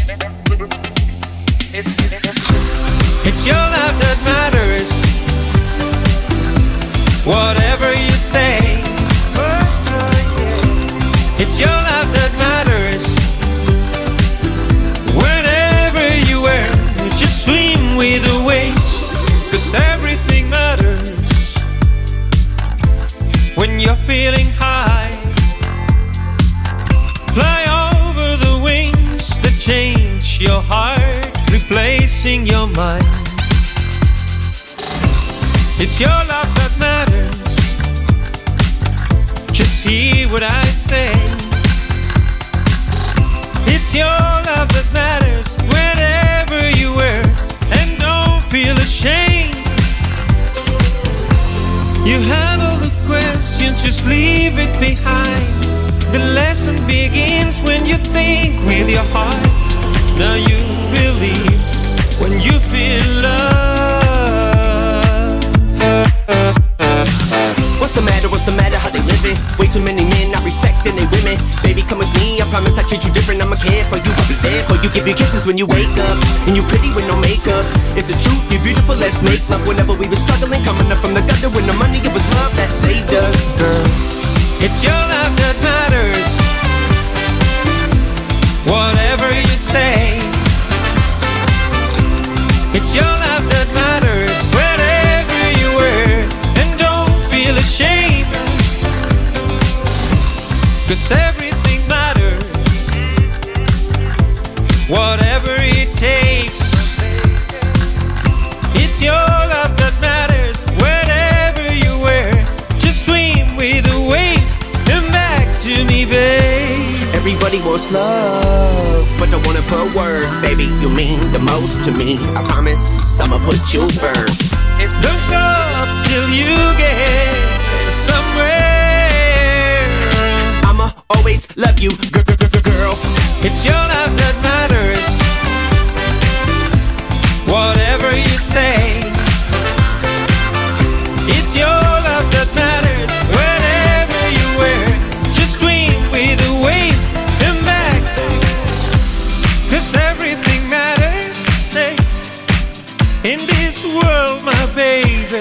It's your love that matters. Whatever you say, it's your love that matters. Whenever you were, just swim with the waves, 'cause everything matters. When you're feeling high, fly over the wings that change your heart, replacing your mind. It's your love that matters. Just hear what I say. It's your love that matters wherever you were, and don't feel ashamed. You have all the questions, just leave it behind. The lesson begins when you think with your heart. Now you believe when you feel love. What's the matter? What's the matter? How they living? Way too many men not respecting they women. Baby, come with me. I promise I treat you different. I'ma care for you. I'll be there for you. Give you kisses when you wake up, and you pretty with no makeup. It's the truth. You're beautiful. Let's make love. Whenever we were struggling, coming up from the gutter with no money, it was love that saved us, girl. It's your love that matters. Whatever you say, it's your love that matters. Wherever you were, and don't feel ashamed, 'cause everything matters. Whatever it takes, it's your love that matters. Wherever you were, just swim with the waves. Come back to me, babe. Everybody wants love, but don't wanna put word. Baby, you mean the most to me. I promise I'ma put you first. Don't stop till you get somewhere. I'ma always love you, girl. It's your love that matters. Whatever you say, it's your love that matters. Wherever you were, just swim with the waves. Come back, 'cause everything matters. Say, in this world, my baby,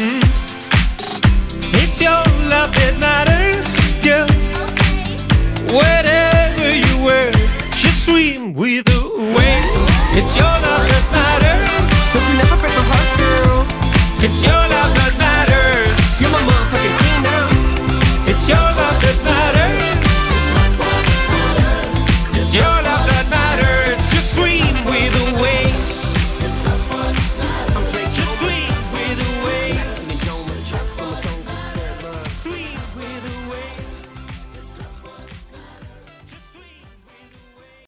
it's your love that matters, girl. Wherever you were, just swim with the waves. It's your love that matters. Don't you never break my heart, girl. It's your love that matters. You're my motherfucking queen now. It's your love that matters. It's your